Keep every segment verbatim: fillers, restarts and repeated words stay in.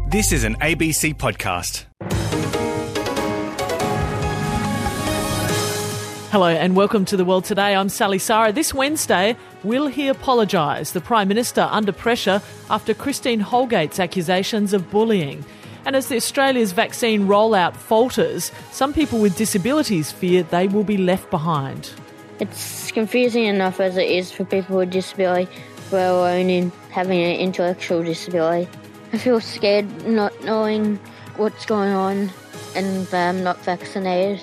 This is an A B C podcast. Hello and welcome to The World Today. I'm Sally Sara. This Wednesday, will he apologise? The Prime Minister under pressure after Christine Holgate's accusations of bullying. And as the Australia's vaccine rollout falters, some people with disabilities fear they will be left behind. It's confusing enough as it is for people with disability, let alone in having an intellectual disability. I feel scared not knowing what's going on and I'm not vaccinated.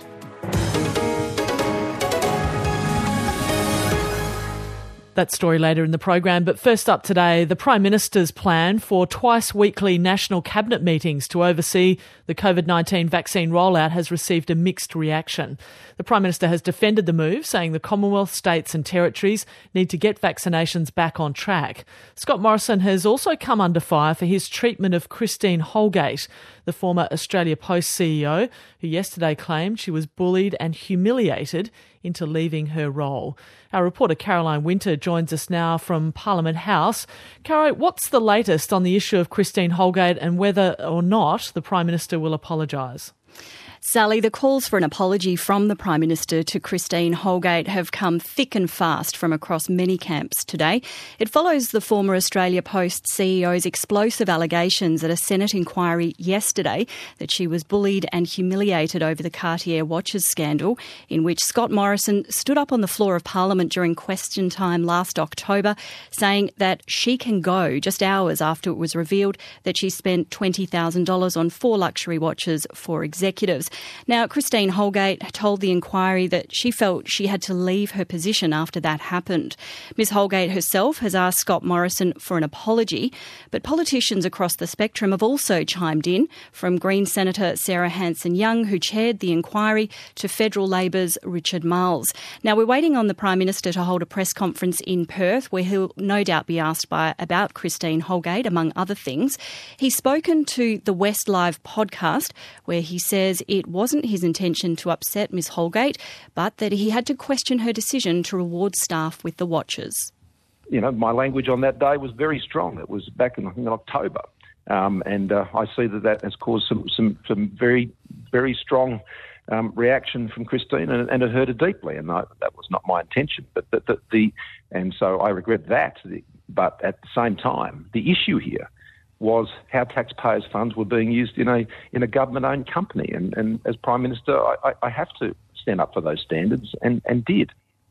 That story later in the program, but first up today, the Prime Minister's plan for twice weekly national cabinet meetings to oversee the COVID nineteen vaccine rollout has received a mixed reaction. The Prime Minister has defended the move, saying the Commonwealth, states and territories need to get vaccinations back on track. Scott Morrison has also come under fire for his treatment of Christine Holgate, the former Australia Post C E O, who yesterday claimed she was bullied and humiliated into leaving her role. Our reporter Caroline Winter joins us now from Parliament House. Caro, what's the latest on the issue of Christine Holgate and whether or not the Prime Minister will apologise? Sally, the calls for an apology from the Prime Minister to Christine Holgate have come thick and fast from across many camps today. It follows the former Australia Post C E O's explosive allegations at a Senate inquiry yesterday that she was bullied and humiliated over the Cartier watches scandal, in which Scott Morrison stood up on the floor of Parliament during question time last October, saying that she can go just hours after it was revealed that she spent twenty thousand dollars on four luxury watches for executives. Now, Christine Holgate told the inquiry that she felt she had to leave her position after that happened. Miz Holgate herself has asked Scott Morrison for an apology, but politicians across the spectrum have also chimed in, from Green Senator Sarah Hanson-Young, who chaired the inquiry, to Federal Labor's Richard Marles. Now, we're waiting on the Prime Minister to hold a press conference in Perth, where he'll no doubt be asked by about Christine Holgate, among other things. He's spoken to the West Live podcast, where he says it wasn't his intention to upset Miss Holgate, but that he had to question her decision to reward staff with the watches. You know, my language on that day was very strong. It was back in, in October. Um, and uh, I see that that has caused some, some, some very, very strong um, reaction from Christine, and, and it hurt her deeply. And I, that was not my intention. But the, the, the, and so I regret that. But at the same time, the issue here was how taxpayers' funds were being used in a in a government-owned company. And, and as Prime Minister, I, I have to stand up for those standards, and, and did.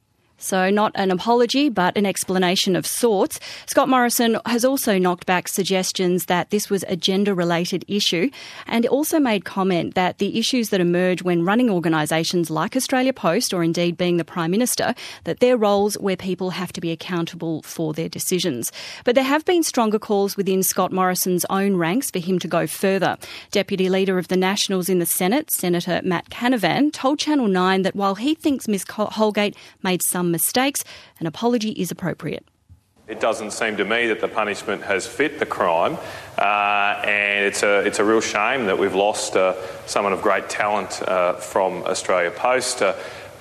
So not an apology, but an explanation of sorts. Scott Morrison has also knocked back suggestions that this was a gender-related issue, and also made comment that the issues that emerge when running organisations like Australia Post, or indeed being the Prime Minister, that they're roles where people have to be accountable for their decisions. But there have been stronger calls within Scott Morrison's own ranks for him to go further. Deputy Leader of the Nationals in the Senate, Senator Matt Canavan, told Channel nine that while he thinks Miz Holgate made some mistakes, an apology is appropriate. It doesn't seem to me that the punishment has fit the crime, uh, and it's a it's a real shame that we've lost uh, someone of great talent uh, from Australia Post. Uh,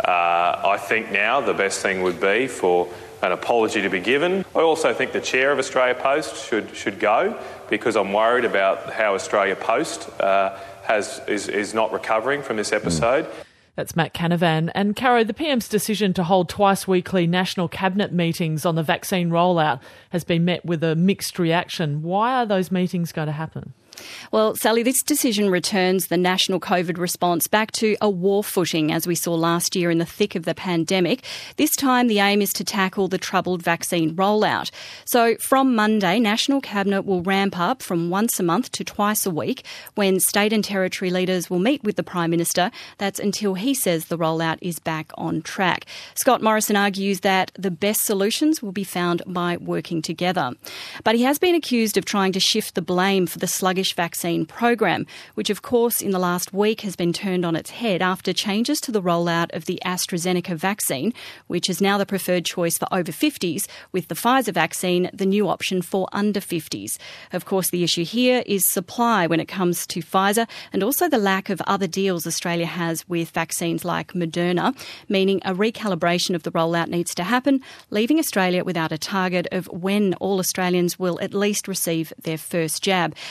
uh, I think now the best thing would be for an apology to be given. I also think the chair of Australia Post should should go, because I'm worried about how Australia Post uh, has is is not recovering from this episode. Mm. That's Matt Canavan. And Caro, the P M's decision to hold twice weekly national cabinet meetings on the vaccine rollout has been met with a mixed reaction. Why are those meetings going to happen? Well, Sally, this decision returns the national COVID response back to a war footing, as we saw last year in the thick of the pandemic. This time, the aim is to tackle the troubled vaccine rollout. So from Monday, National Cabinet will ramp up from once a month to twice a week, when state and territory leaders will meet with the Prime Minister. That's until he says the rollout is back on track. Scott Morrison argues that the best solutions will be found by working together. But he has been accused of trying to shift the blame for the sluggish vaccine program, which of course in the last week has been turned on its head after changes to the rollout of the AstraZeneca vaccine, which is now the preferred choice for over fifties, with the Pfizer vaccine the new option for under fifties. Of course, the issue here is supply when it comes to Pfizer, and also the lack of other deals Australia has with vaccines like Moderna, meaning a recalibration of the rollout needs to happen, leaving Australia without a target of when all Australians will at least receive their first jab. Federal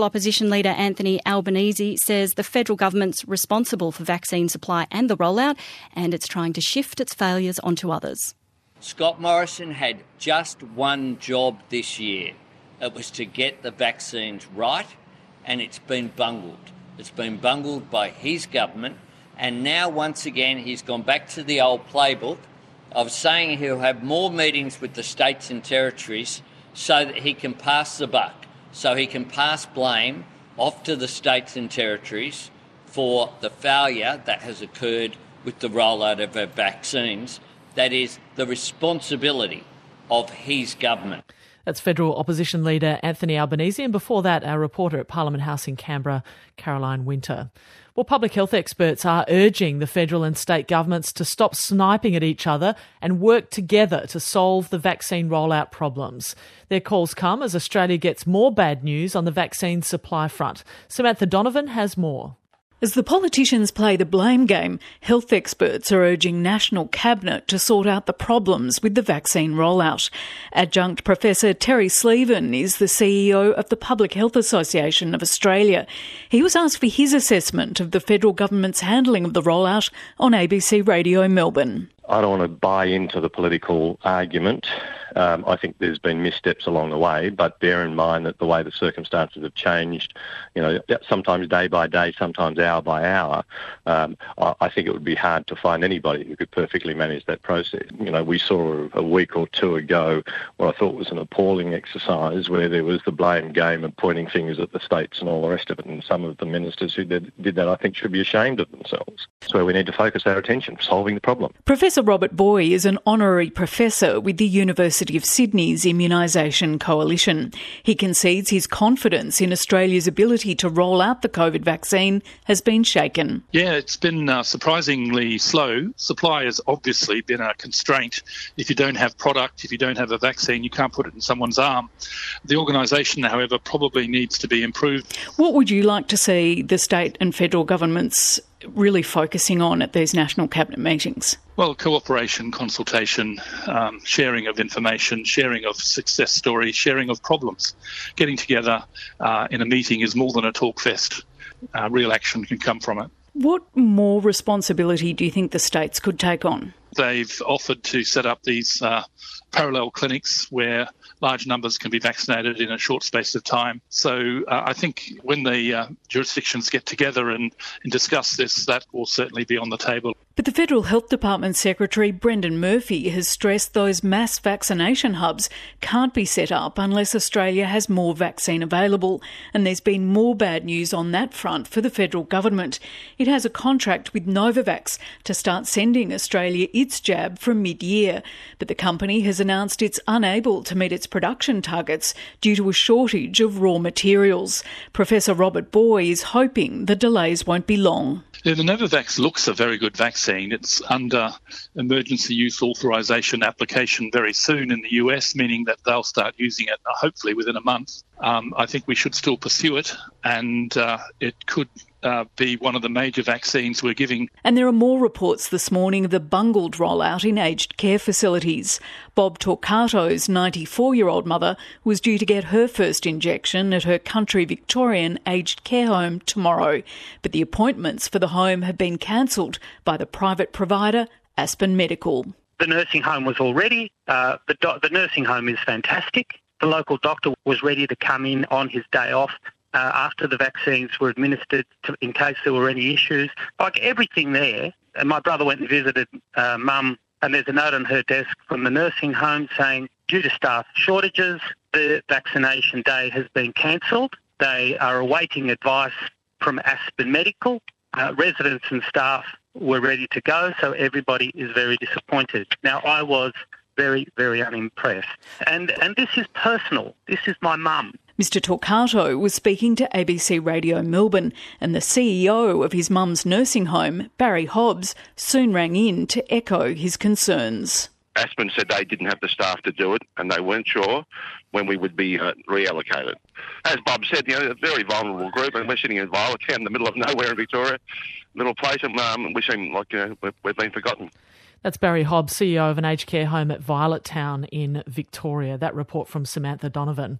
opposition leader Anthony Albanese says the federal government's responsible for vaccine supply and the rollout, and it's trying to shift its failures onto others. Scott Morrison had just one job this year. It was to get the vaccines right, and it's been bungled. It's been bungled by his government, and now once again he's gone back to the old playbook of saying he'll have more meetings with the states and territories so that he can pass the buck, so he can pass blame off to the states and territories for the failure that has occurred with the rollout of our vaccines. That is the responsibility of his government. That's federal opposition leader Anthony Albanese, and before that, our reporter at Parliament House in Canberra, Caroline Winter. Well, public health experts are urging the federal and state governments to stop sniping at each other and work together to solve the vaccine rollout problems. Their calls come as Australia gets more bad news on the vaccine supply front. Samantha Donovan has more. As the politicians play the blame game, health experts are urging National Cabinet to sort out the problems with the vaccine rollout. Adjunct Professor Terry Sleeven is the C E O of the Public Health Association of Australia. He was asked for his assessment of the federal government's handling of the rollout on A B C Radio Melbourne. I don't want to buy into the political argument. Um, I think there's been missteps along the way, but bear in mind that the way the circumstances have changed, you know, sometimes day by day, sometimes hour by hour, um, I, I think it would be hard to find anybody who could perfectly manage that process. You know, we saw a week or two ago what I thought was an appalling exercise where there was the blame game of pointing fingers at the states and all the rest of it, and some of the ministers who did, did that I think should be ashamed of themselves. That's where we need to focus our attention, solving the problem. Professor Robert Boy is an honorary professor with the University of Sydney's Immunisation Coalition. He concedes his confidence in Australia's ability to roll out the COVID vaccine has been shaken. Yeah, it's been uh, surprisingly slow. Supply has obviously been a constraint. If you don't have product, if you don't have a vaccine, you can't put it in someone's arm. The organisation, however, probably needs to be improved. What would you like to see the state and federal governments really focusing on at these national cabinet meetings? Well, cooperation, consultation, um, sharing of information, sharing of success stories, sharing of problems. Getting together uh, in a meeting is more than a talk fest. Uh, real action can come from it. What more responsibility do you think the states could take on? They've offered to set up these uh, parallel clinics where large numbers can be vaccinated in a short space of time. So uh, I think when the uh, jurisdictions get together and, and discuss this, that will certainly be on the table. But the Federal Health Department Secretary Brendan Murphy has stressed those mass vaccination hubs can't be set up unless Australia has more vaccine available, and there's been more bad news on that front for the federal government. It has a contract with Novavax to start sending Australia its jab from mid-year, but the company has announced it's unable to meet its production targets due to a shortage of raw materials. Professor Robert Boy is hoping the delays won't be long. Yeah, the Novavax looks a very good vaccine. It's under emergency use authorisation application very soon in the U S, meaning that they'll start using it hopefully within a month. Um, I think we should still pursue it, and uh, it could uh, be one of the major vaccines we're giving. And there are more reports this morning of the bungled rollout in aged care facilities. Bob Torquato's ninety-four-year-old mother was due to get her first injection at her country Victorian aged care home tomorrow, but the appointments for the home have been cancelled by the private provider Aspen Medical. The nursing home was all ready. Uh, the, do- the nursing home is fantastic. The local doctor was ready to come in on his day off uh, after the vaccines were administered to, in case there were any issues. Like everything there. And my brother went and visited uh, Mum, and there's a note on her desk from the nursing home saying, due to staff shortages, the vaccination day has been cancelled. They are awaiting advice from Aspen Medical. Uh, residents and staff were ready to go, so everybody is very disappointed. Now, I was very, very unimpressed. And and this is personal. This is my mum. Mister Torquato was speaking to A B C Radio Melbourne, and the C E O of his mum's nursing home, Barry Hobbs, soon rang in to echo his concerns. Aspen said they didn't have the staff to do it, and they weren't sure when we would be uh, reallocated. As Bob said, you know, a very vulnerable group, and we're sitting in Violet Town in the middle of nowhere in Victoria, little place, and um, we seem like uh, we've, we've been forgotten. That's Barry Hobbs, C E O of an aged care home at Violet Town in Victoria. That report from Samantha Donovan.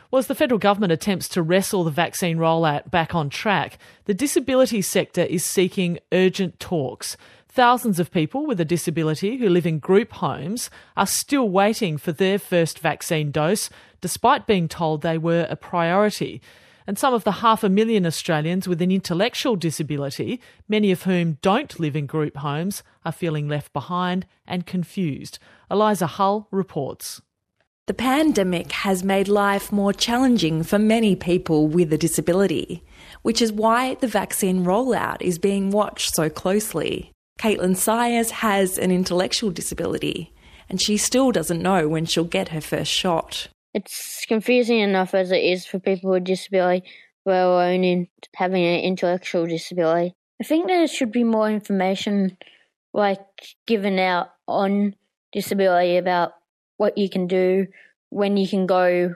Well, as the federal government attempts to wrestle the vaccine rollout back on track, the disability sector is seeking urgent talks. Thousands of people with a disability who live in group homes are still waiting for their first vaccine dose, despite being told they were a priority. And some of the half a million Australians with an intellectual disability, many of whom don't live in group homes, are feeling left behind and confused. Eliza Hull reports. The pandemic has made life more challenging for many people with a disability, which is why the vaccine rollout is being watched so closely. Caitlin Sayers has an intellectual disability, and she still doesn't know when she'll get her first shot. It's confusing enough as it is for people with disability, let alone in having an intellectual disability. I think there should be more information, like, given out on disability about what you can do, when you can go,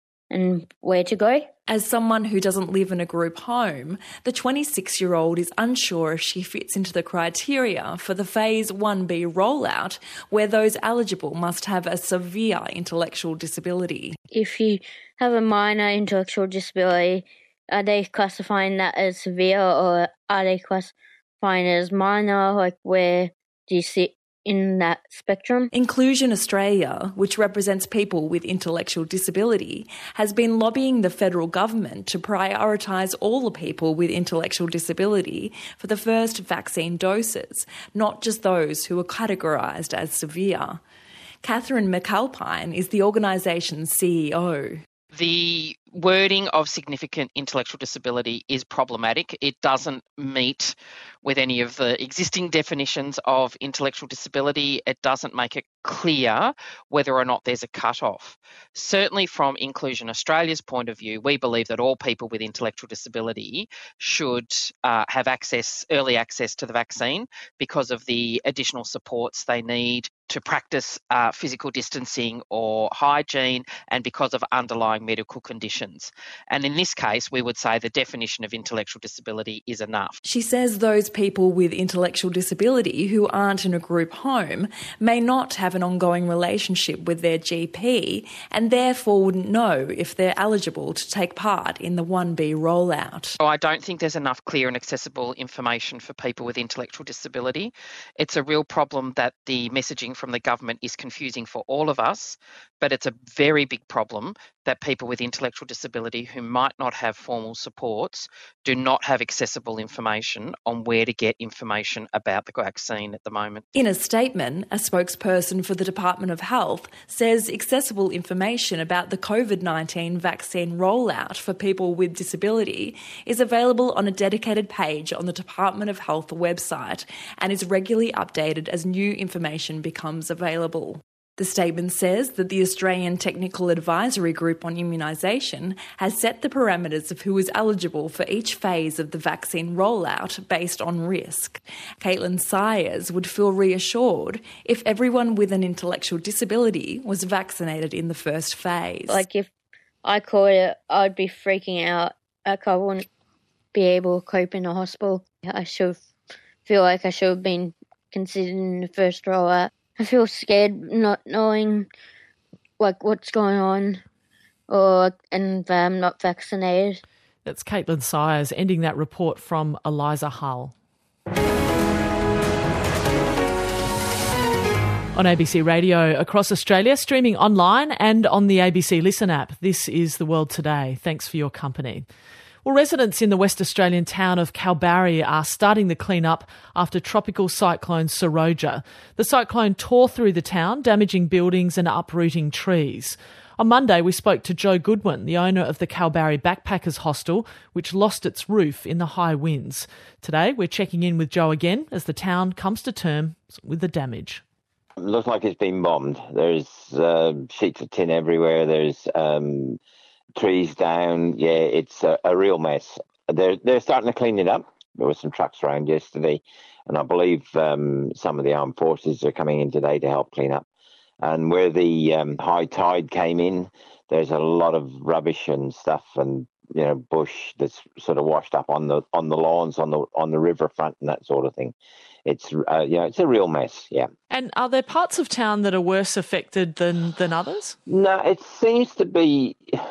and where to go. As someone who doesn't live in a group home, the twenty-six-year-old is unsure if she fits into the criteria for the Phase one B rollout, where those eligible must have a severe intellectual disability. If you have a minor intellectual disability, are they classifying that as severe, or are they classifying it as minor? Like, where do you sit in that spectrum? Inclusion Australia, which represents people with intellectual disability, has been lobbying the federal government to prioritise all the people with intellectual disability for the first vaccine doses, not just those who are categorised as severe. Catherine McAlpine is the organisation's C E O. The wording of significant intellectual disability is problematic. It doesn't meet with any of the existing definitions of intellectual disability. It doesn't make it clear whether or not there's a cut-off. Certainly from Inclusion Australia's point of view, we believe that all people with intellectual disability should uh, have access, early access to the vaccine because of the additional supports they need to practice uh, physical distancing or hygiene, and because of underlying medical conditions. And in this case, we would say the definition of intellectual disability is enough. She says those people with intellectual disability who aren't in a group home may not have an ongoing relationship with their G P and therefore wouldn't know if they're eligible to take part in the one B rollout. I don't think there's enough clear and accessible information for people with intellectual disability. It's a real problem that the messaging from the government is confusing for all of us, but it's a very big problem that people with intellectual disability who might not have formal supports do not have accessible information on where to get information about the vaccine at the moment. In a statement, a spokesperson for the Department of Health says accessible information about the COVID nineteen vaccine rollout for people with disability is available on a dedicated page on the Department of Health website and is regularly updated as new information becomes available. The statement says that the Australian Technical Advisory Group on Immunisation has set the parameters of who is eligible for each phase of the vaccine rollout based on risk. Caitlin Sayers would feel reassured if everyone with an intellectual disability was vaccinated in the first phase. Like, if I caught it, I'd be freaking out. Like, I wouldn't be able to cope in a hospital. I should feel like I should have been considered in the first rollout. I feel scared not knowing, like, what's going on, or and that I'm not vaccinated. That's Caitlin Sayers ending that report from Eliza Hull. On A B C Radio across Australia, streaming online and on the A B C Listen app. This is The World Today. Thanks for your company. Well, residents in the West Australian town of Kalbarri are starting the clean-up after tropical cyclone Seroja. The cyclone tore through the town, damaging buildings and uprooting trees. On Monday, we spoke to Joe Goodwin, the owner of the Kalbarri Backpackers Hostel, which lost its roof in the high winds. Today, we're checking in with Joe again as the town comes to terms with the damage. It looks like it's been bombed. There's uh, sheets of tin everywhere. There's um, trees down. Yeah, it's a, a real mess. They're they're starting to clean it up. There were some trucks around yesterday, and I believe um, some of the armed forces are coming in today to help clean up. And where the um, high tide came in, there's a lot of rubbish and stuff, and you know, bush that's sort of washed up on the on the lawns, on the on the riverfront, and that sort of thing. It's uh, you know, it's a real mess. Yeah. And are there parts of town that are worse affected than than others? No, it seems to be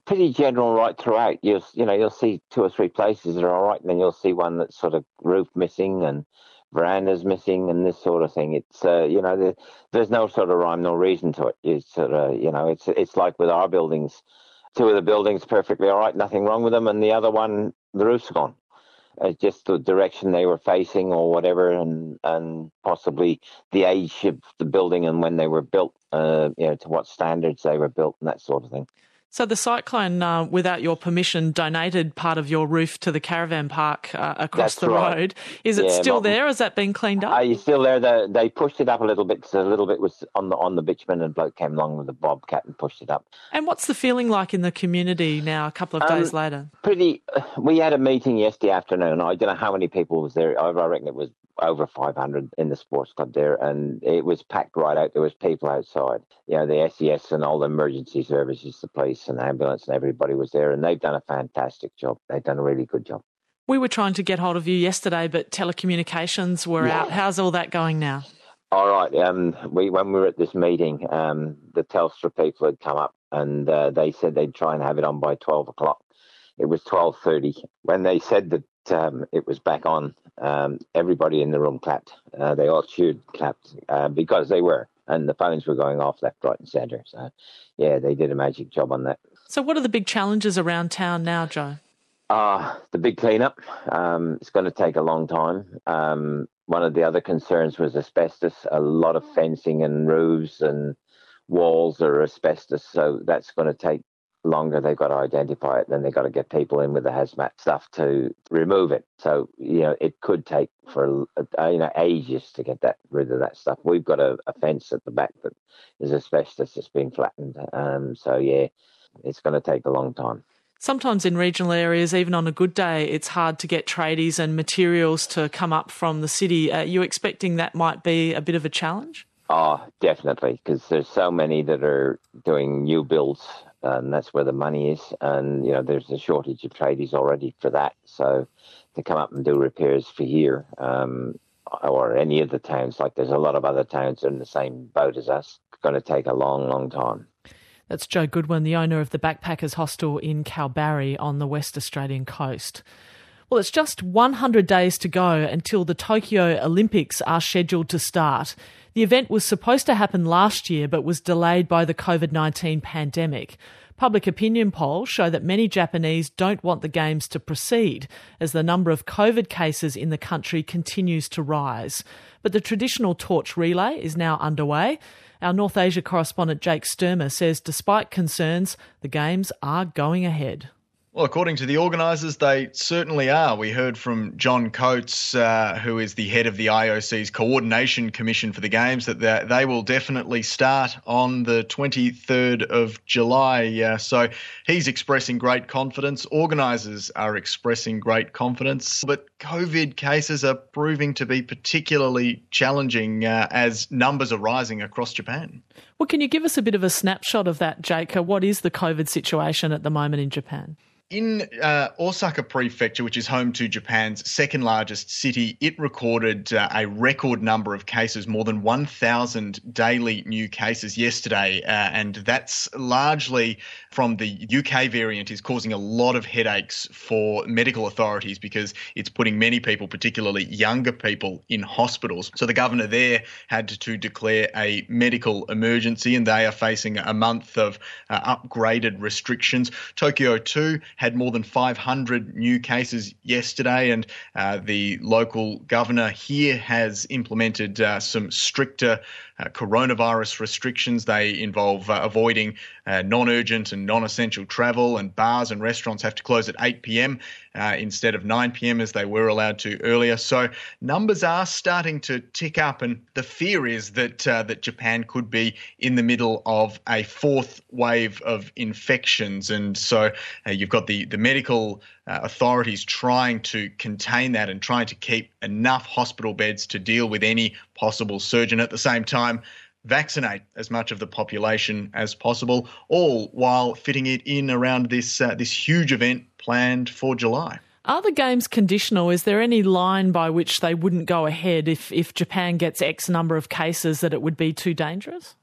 pretty general right throughout. You'll, you know, you'll see two or three places that are all right, and then you'll see one that's sort of roof missing and verandas missing and this sort of thing. It's, uh, you know, the, there's no sort of rhyme, no reason to it. It's sort of, you know, it's it's like with our buildings. Two of the buildings perfectly all right, nothing wrong with them, and the other one, the roof's gone. It's just the direction they were facing or whatever, and, and possibly the age of the building and when they were built, uh, you know, to what standards they were built and that sort of thing. So the cyclone, uh, without your permission, donated part of your roof to the caravan park uh, across That's the right. road. Is it Yeah, still Martin. there? Has that been cleaned up? Are you still there? They, they pushed it up a little bit. So a little bit was on the on the bitumen, and bloke came along with a bobcat and pushed it up. And what's the feeling like in the community now, a couple of Um, days later? Pretty. We had a meeting yesterday afternoon. I don't know how many people was there. I reckon it was over five hundred in the sports club there, and it was packed right out. There was people outside. You know, the S E S and all the emergency services, the police and ambulance, and everybody was there, and they've done a fantastic job. They've done a really good job. We were trying to get hold of you yesterday, but telecommunications were Yeah. out. How's all that going now? All right. Um, we when we were at this meeting, um, the Telstra people had come up, and uh, they said they'd try and have it on by twelve o'clock. It was twelve thirty. When they said that um, it was back on, um, everybody in the room clapped. Uh, they all cheered, clapped, uh, because they were. And the phones were going off left, right and centre. So, yeah, they did a magic job on that. So what are the big challenges around town now, Joe? Uh, the big cleanup. Um, it's going to take a long time. Um, one of the other concerns was asbestos. A lot of fencing and roofs and walls are asbestos, so that's going to take longer. They've got to identify it, then they've got to get people in with the hazmat stuff to remove it. So, you know, it could take for, uh, you know, ages to get that rid of that stuff. We've got a, a fence at the back that is asbestos that's been flattened. Um, so, yeah, it's going to take a long time. Sometimes in regional areas, even on a good day, it's hard to get tradies and materials to come up from the city. Are you expecting that might be a bit of a challenge? Oh, definitely, because there's so many that are doing new builds, and that's where the money is. And, you know, there's a shortage of tradies already for that. So to come up and do repairs for here, um, or any of the towns, like there's a lot of other towns in the same boat as us, it's going to take a long, long time. That's Joe Goodwin, the owner of the Backpackers Hostel in Kalbarri on the West Australian coast. Well, it's just one hundred days to go until the Tokyo Olympics are scheduled to start. The event was supposed to happen last year but was delayed by the covid nineteen pandemic. Public opinion polls show that many Japanese don't want the Games to proceed as the number of COVID cases in the country continues to rise. But the traditional torch relay is now underway. Our North Asia correspondent Jake Sturmer says despite concerns, the Games are going ahead. Well, according to the organisers, they certainly are. We heard from John Coates, uh, who is the head of the I O C's Coordination Commission for the Games, that they will definitely start on the twenty-third of July. Uh, so he's expressing great confidence. Organisers are expressing great confidence. But COVID cases are proving to be particularly challenging uh, as numbers are rising across Japan. Well, can you give us a bit of a snapshot of that, Jake? What is the COVID situation at the moment in Japan? In uh, Osaka Prefecture, which is home to Japan's second largest city, it recorded uh, a record number of cases, more than one thousand daily new cases yesterday. Uh, and that's largely from the U K variant, is causing a lot of headaches for medical authorities because it's putting many people, particularly younger people, in hospitals. So the governor there had to declare a medical emergency, and they are facing a month of uh, upgraded restrictions. Tokyo too had more than five hundred new cases yesterday, and uh, the local governor here has implemented uh, some stricter uh, coronavirus restrictions. They involve uh, avoiding uh, non-urgent and non-essential travel, and bars and restaurants have to close at eight p.m. Uh, instead of nine p.m. as they were allowed to earlier. So numbers are starting to tick up, and the fear is that uh, that Japan could be in the middle of a fourth wave of infections. And so uh, you've got the, the medical uh, authorities trying to contain that and trying to keep enough hospital beds to deal with any possible surge, and at the same time vaccinate as much of the population as possible, all while fitting it in around this uh, this huge event planned for July. Are the Games conditional? Is there any line by which they wouldn't go ahead if, if Japan gets X number of cases, that it would be too dangerous?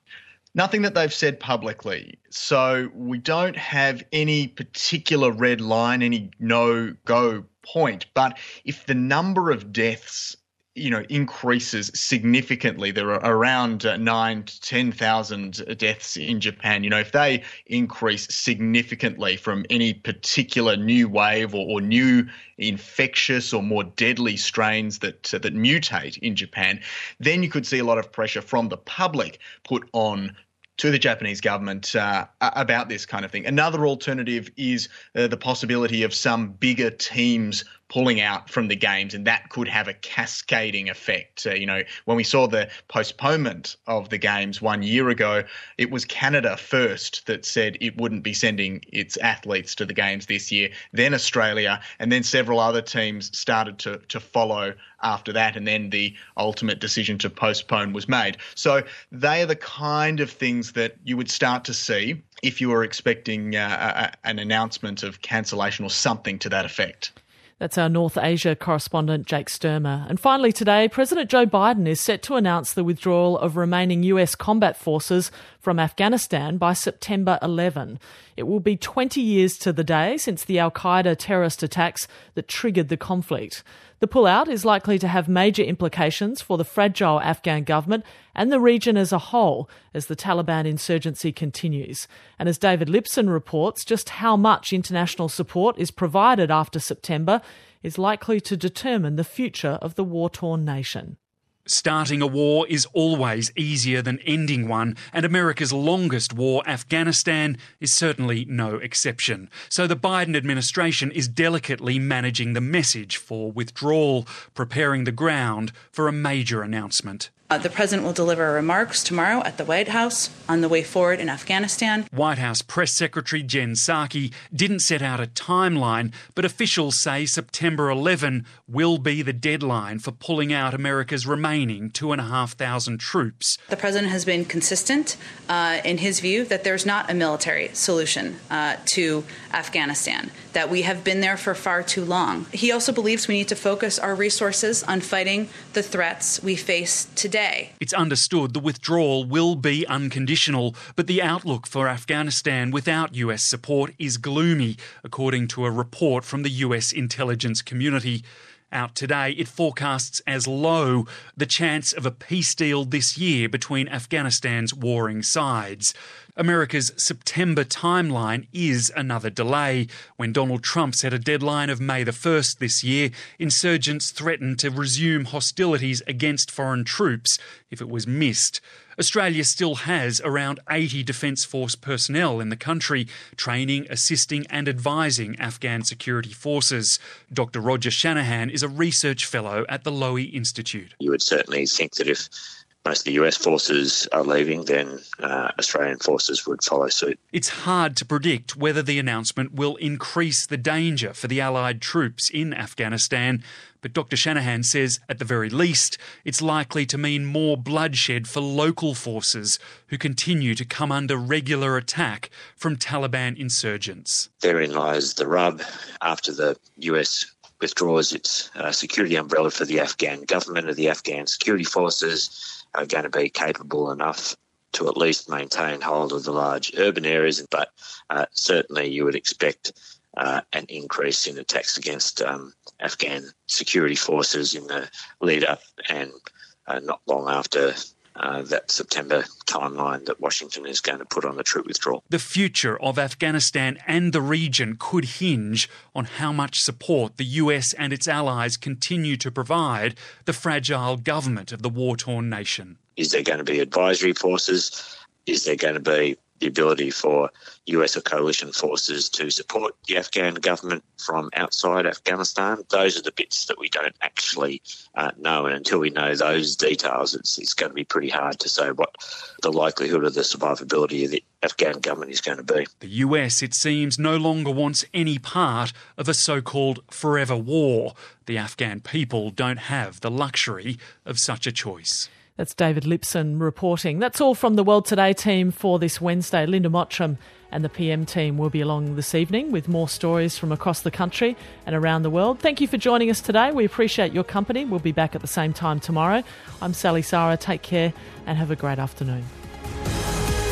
Nothing that they've said publicly. So we don't have any particular red line, any no-go point. But if the number of deaths, you know, increases significantly, there are around uh, nine to ten thousand deaths in Japan. You know, if they increase significantly from any particular new wave or, or new infectious or more deadly strains that uh, that mutate in Japan, then you could see a lot of pressure from the public put on to the Japanese government uh, about this kind of thing. Another alternative is uh, the possibility of some bigger teams pulling out from the games, and that could have a cascading effect. Uh, you know, when we saw the postponement of the games one year ago, it was Canada first that said it wouldn't be sending its athletes to the games this year, then Australia, and then several other teams started to, to follow after that, and then the ultimate decision to postpone was made. So they are the kind of things that you would start to see if you were expecting uh, a, an announcement of cancellation or something to that effect. That's our North Asia correspondent, Jake Sturmer. And finally today, President Joe Biden is set to announce the withdrawal of remaining U S combat forces from Afghanistan by September eleventh. It will be twenty years to the day since the al-Qaeda terrorist attacks that triggered the conflict. The pullout is likely to have major implications for the fragile Afghan government and the region as a whole as the Taliban insurgency continues. And as David Lipson reports, just how much international support is provided after September is likely to determine the future of the war-torn nation. Starting a war is always easier than ending one, and America's longest war, Afghanistan, is certainly no exception. So the Biden administration is delicately managing the message for withdrawal, preparing the ground for a major announcement. Uh, the President will deliver remarks tomorrow at the White House on the way forward in Afghanistan. White House Press Secretary Jen Psaki didn't set out a timeline, but officials say September eleventh will be the deadline for pulling out America's remaining two and a half thousand troops. The President has been consistent uh, in his view that there's not a military solution uh, to Afghanistan, that we have been there for far too long. He also believes we need to focus our resources on fighting the threats we face today. It's understood the withdrawal will be unconditional, but the outlook for Afghanistan without U S support is gloomy, according to a report from the U S intelligence community. Out today, it forecasts as low the chance of a peace deal this year between Afghanistan's warring sides. America's September timeline is another delay. When Donald Trump set a deadline of May the first this year, insurgents threatened to resume hostilities against foreign troops if it was missed. Australia still has around eighty Defence Force personnel in the country, training, assisting and advising Afghan security forces. Doctor Roger Shanahan is a research fellow at the Lowy Institute. You would certainly think that if most of the U S forces are leaving, then uh, Australian forces would follow suit. It's hard to predict whether the announcement will increase the danger for the Allied troops in Afghanistan, but Doctor Shanahan says, at the very least, it's likely to mean more bloodshed for local forces who continue to come under regular attack from Taliban insurgents. Therein lies the rub. After the U S withdraws its uh, security umbrella for the Afghan government or the Afghan security forces, are going to be capable enough to at least maintain hold of the large urban areas, but uh, certainly you would expect uh, an increase in attacks against um, Afghan security forces in the lead-up and uh, not long after uh, that September timeline that Washington is going to put on the troop withdrawal. The future of Afghanistan and the region could hinge on how much support the U S and its allies continue to provide the fragile government of the war-torn nation. Is there going to be advisory forces? Is there going to be the ability for U S or coalition forces to support the Afghan government from outside Afghanistan? Those are the bits that we don't actually uh, know, and until we know those details, it's, it's going to be pretty hard to say what the likelihood of the survivability of the Afghan government is going to be. The U S, it seems, no longer wants any part of a so-called forever war. The Afghan people don't have the luxury of such a choice. That's David Lipson reporting. That's all from the World Today team for this Wednesday. Linda Mottram and the P M team will be along this evening with more stories from across the country and around the world. Thank you for joining us today. We appreciate your company. We'll be back at the same time tomorrow. I'm Sally Sarah. Take care and have a great afternoon.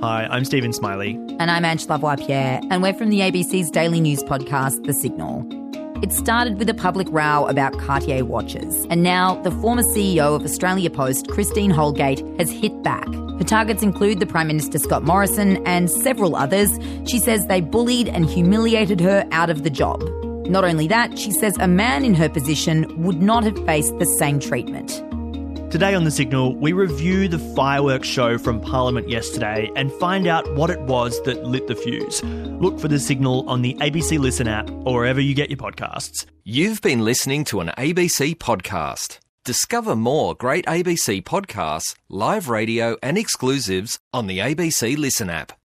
Hi, I'm Stephen Smiley. And I'm Ange Lavoie-Pierre, and we're from the A B C's daily news podcast, The Signal. It started with a public row about Cartier watches, and now the former C E O of Australia Post, Christine Holgate, has hit back. Her targets include the Prime Minister Scott Morrison and several others. She says they bullied and humiliated her out of the job. Not only that, she says a man in her position would not have faced the same treatment. Today on The Signal, we review the fireworks show from Parliament yesterday and find out what it was that lit the fuse. Look for The Signal on the A B C Listen app or wherever you get your podcasts. You've been listening to an A B C podcast. Discover more great A B C podcasts, live radio and exclusives on the A B C Listen app.